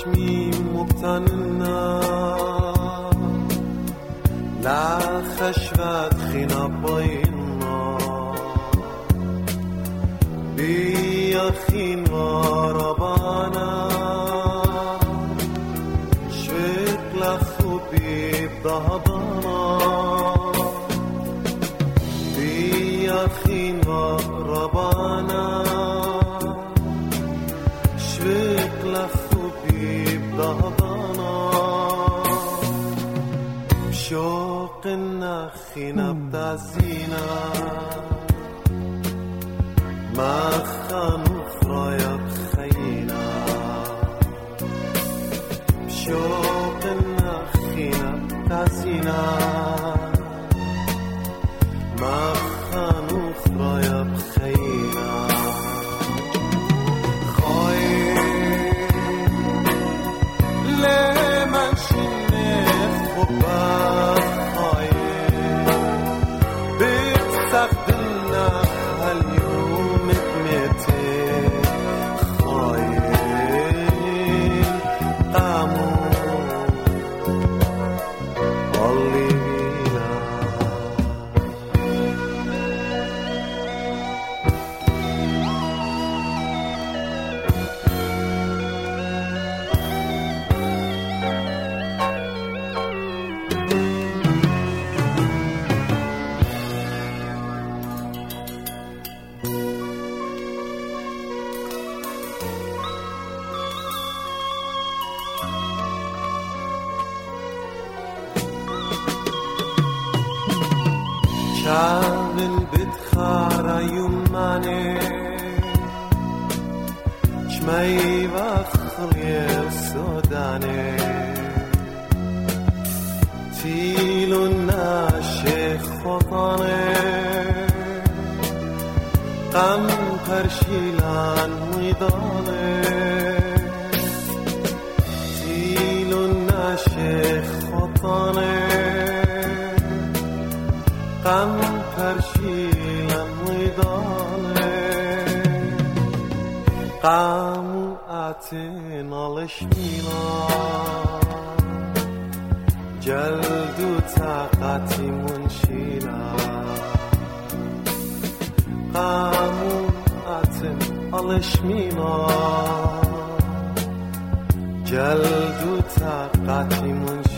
چشمی مبتننا لا خشوت خینا باینا بیا خین واربانا شوق لخوبی بهدانا بیا خین واربانا شوق لخوبی بهدانا شوق نخینم دزینا ما خانوف رايب خينا شوق نخينا تزينا ما خانوف رايب خينا خايف لمن شنف خبا خايف بتسخدنا هاليوم شامل بتخارا يماني شمي وخري السوداني تيلو الناشي خطاني قم پرشیلان میدانه تیلو نشه خطانه قم پرشیلان میدانه قم اتن alış میلان جلدو طاقتی منشیلان قاموعة الأشمينا جلد طاقتي منشئ